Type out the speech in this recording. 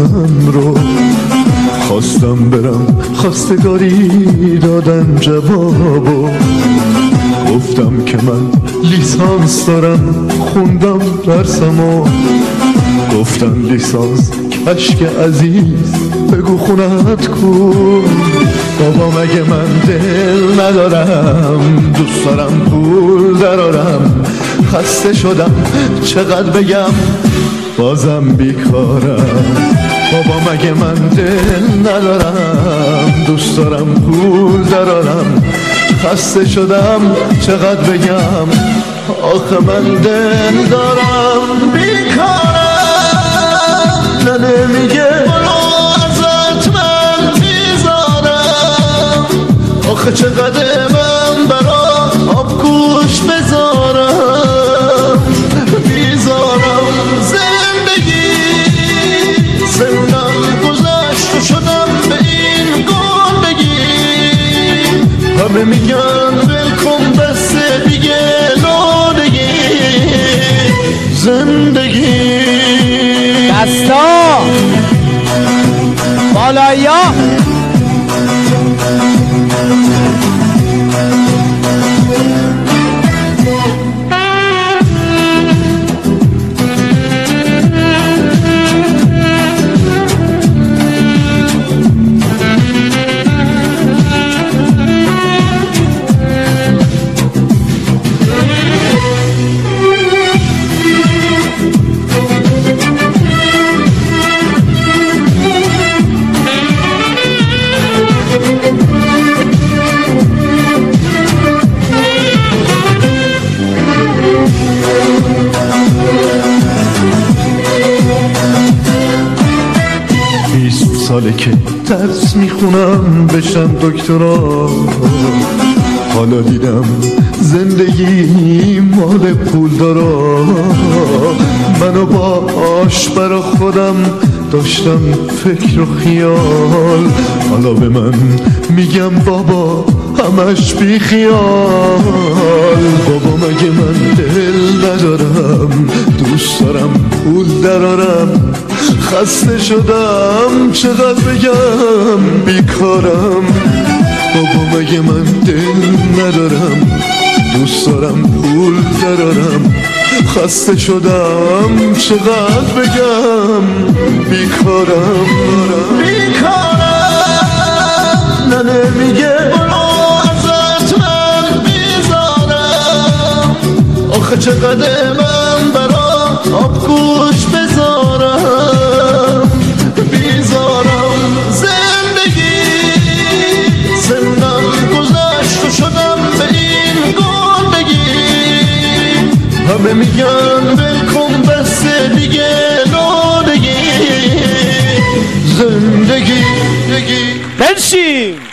من رو. خواستم برم خواستگاری دادن جوابو، گفتم که من لیسانس دارم خوندم درسمو. گفتن لیسانس کشک عزیز بگو خونت کن. بابا مگه من دل ندارم، دوست دارم پول درارم. خسته شدم چقدر بگم بازم بیکارم. بابا مگه من دل ندارم، دوست دارم پول درارم. خسته شدم چقدر بگم آخه من دل دارم. بیکارم نه نمیگه برو ازت من بیزارم. آخه چقدر من برا آب گوش بذارم. بیزارم زندگی زندم گذشت و شدم به این گندگی. همه میگن ولکن بس دیگه لادگی. زندگی دستا بالایی ساله که درس میخونم بشم دکترا. حالا دیدم زندگی مال پول دارا. منو با آش برا خودم داشتم فکر و خیال. حالا به من میگم بابا همش بی خیال. بابا مگه من دل ندارم، دوست دارم پول درارم. خسته شدم چقدر بگم بیکارم. بابا مگه من دل ندارم، دوست دارم پول درارم. خسته شدم چقدر بگم بیکارم. بیکارم نه نمیگه برو ازت من بیزارم. آخه چقدر من برا آب گوش بذارم. بیزارم زندگی زندم گذشت و شدم به این گندگی. همه میگن ولکن بس دیگه لادگی. زندگی بنشین